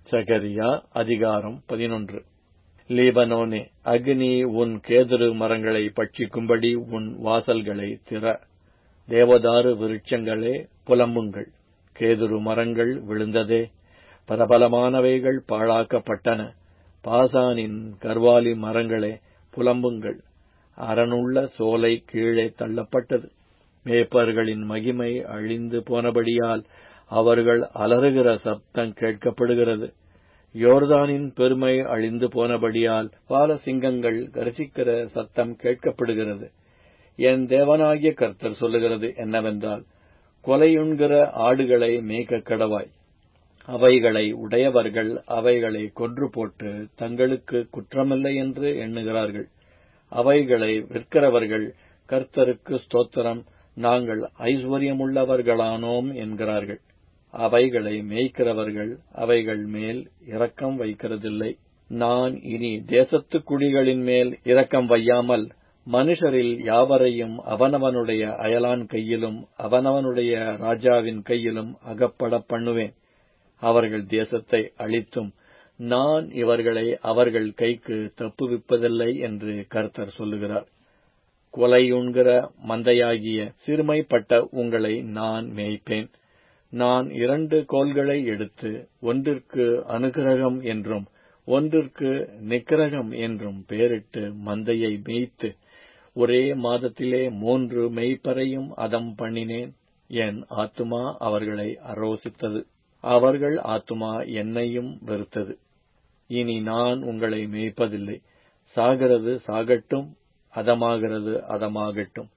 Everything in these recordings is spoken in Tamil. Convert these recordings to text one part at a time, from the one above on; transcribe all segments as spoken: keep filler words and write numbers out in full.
சகரியா அதிகாரம் பதினொன்று. லீபனோனே, அக்னி உன் கேதுரு மரங்களை பட்சிக்கும்படி உன் வாசல்களை திற. தேவதாரு விருட்சங்களே, புலம்புங்கள். கேதுரு மரங்கள் விழுந்ததே, பரபலமானவைகள் பாழாக்கப்பட்டன. பாசானின் கர்வாலி மரங்களே, புலம்புங்கள். அரணுள்ள சோலை கீழே தள்ளப்பட்டது. மேய்ப்பர்களின் மகிமை அழிந்து போனபடியால் அவர்கள் அலறுகிற சப்தம் கேட்கப்படுகிறது. யோர்தானின் பெருமை அழிந்து போனபடியால் பாலசிங்கங்கள் கர்ஜிக்கிற சத்தம் கேட்கப்படுகிறது. என் தேவனாகிய கர்த்தர் சொல்லுகிறது என்னவென்றால், கொலையுண்கிற ஆடுகளை மேய்க்க கடவாய். அவைகளை உடையவர்கள் அவைகளை கொன்று போட்டு தங்களுக்கு குற்றமில்லை என்று எண்ணுகிறார்கள். அவைகளை விற்கிறவர்கள் கர்த்தருக்கு ஸ்தோத்திரம், நாங்கள் ஐஸ்வர்யமுள்ளவர்களானோம் என்கிறார்கள். அவைகளை மேய்க்கிறவர்கள் அவைகள் மேல் இரக்கம் வைக்கிறதில்லை. நான் இனி தேசத்து குடிகளின் மேல் இரக்கம் வையாமல் மனுஷரில் யாவரையும் அவனவனுடைய அயலான் கையிலும் அவனவனுடைய ராஜாவின் கையிலும் அகப்பட பண்ணுவேன். அவர்கள் தேசத்தை அழித்தும் நான் இவர்களை அவர்கள் கைக்கு தப்புவிப்பதில்லை என்று கர்த்தர் சொல்லுகிறார். கொலையுண்கிற மந்தையாகிய சிறுமைப்பட்ட உங்களை நான் மேய்ப்பேன். நான் இரண்டு கோல்களை எடுத்து ஒன்றிற்கு அனுக்கிரகம் என்றும் ஒன்றிற்கு நிக்கிரகம் என்றும் பெயரிட்டு மந்தையை மேய்த்து ஒரே மாதத்திலே மூன்று மேய்ப்பரையும் அதம் பண்ணினேன். என் ஆத்துமா அவர்களை அரோசித்தது, அவர்கள் ஆத்துமா என்னையும் வெறுத்தது. இனி நான் உங்களை மேய்ப்பதில்லை. சாகிறது சாகட்டும், அதமாகிறது அதமாகட்டும்.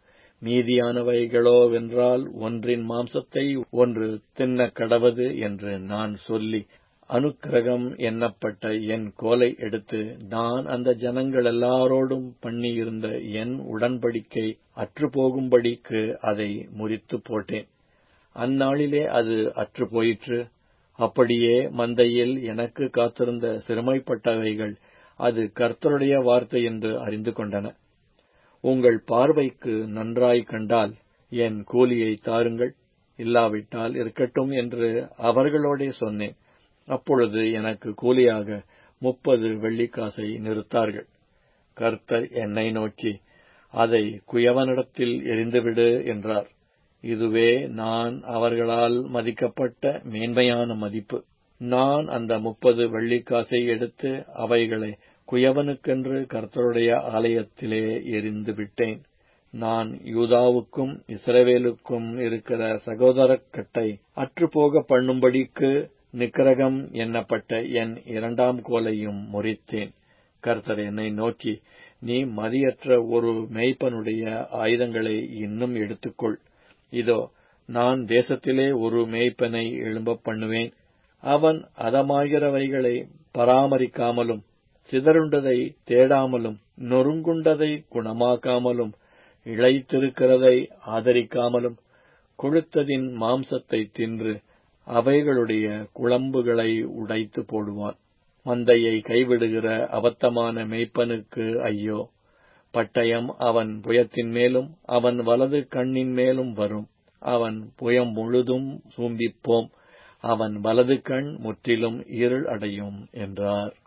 மீதியானவைகளோவென்றால் ஒன்றின் மாம்சத்தை ஒன்று தின்ன கடவது என்று நான் சொல்லி அனுக்கிரகம் எண்ணப்பட்ட என் கோலை எடுத்து நான் அந்த ஜனங்கள் எல்லாரோடும் பண்ணியிருந்த என் உடன்படிக்கை அற்றுப்போகும்படிக்கு அதை முறித்து போட்டேன். அந்நாளிலே அது அற்று போயிற்று. அப்படியே மந்தையில் எனக்கு காத்திருந்த சிறுமைப்பட்டவைகள் அது கர்த்தருடைய வார்த்தை என்று அறிந்து கொண்டன. உங்கள் பார்வைக்கு நன்றாய் கண்டால் என் கூலியை தாருங்கள், இல்லாவிட்டால் இருக்கட்டும் என்று அவர்களோடே சொன்னேன். அப்பொழுது எனக்கு கூலியாக முப்பது வெள்ளிக்காசை நிறுத்தார்கள். கர்த்தர் என்னை நோக்கி, அதை குயவனிடத்தில் எறிந்துவிடு என்றார். இதுவே நான் அவர்களால் மதிக்கப்பட்ட மேன்மையான மதிப்பு. நான் அந்த முப்பது வெள்ளிக்காசை எடுத்து அவைகளை குயவனுக்கென்று கர்த்தருடைய ஆலயத்திலே எறிந்து விட்டேன். நான் யூதாவுக்கும் இஸ்ரவேலுக்கும் இருக்கிற சகோதரக்கட்டை அற்றுப்போக பண்ணும்படிக்கு நிக்கிரகம் எண்ணப்பட்ட என் இரண்டாம் கோலையும் முறித்தேன். கர்த்தர் என்னை நோக்கி, நீ மதியற்ற ஒரு மேய்ப்பனுடைய ஆயுதங்களை இன்னும் எடுத்துக்கொள். இதோ, நான் தேசத்திலே ஒரு மேய்ப்பனை எழும்ப பண்ணுவேன். அவன் அதமாகிறவைகளை பராமரிக்காமலும் சிதறுண்டதை தேடாமலும் நொறுங்குண்டதை குணமாக்காமலும் இளைத்திருக்கிறதை ஆதரிக்காமலும் கொழுத்ததின் மாம்சத்தை தின்று அவைகளுடைய குளம்புகளை உடைத்து போடுவான். மந்தையை கைவிடுகிற அபத்தமான மேய்ப்பனுக்கு ஐயோ! பட்டயம் அவன் புயத்தின் மேலும் அவன் வலது கண்ணின் மேலும் வரும். அவன் புயம் முழுதும் சூம்பிப்போம். அவன் வலது கண் முற்றிலும் இருள் அடையும் என்றார்.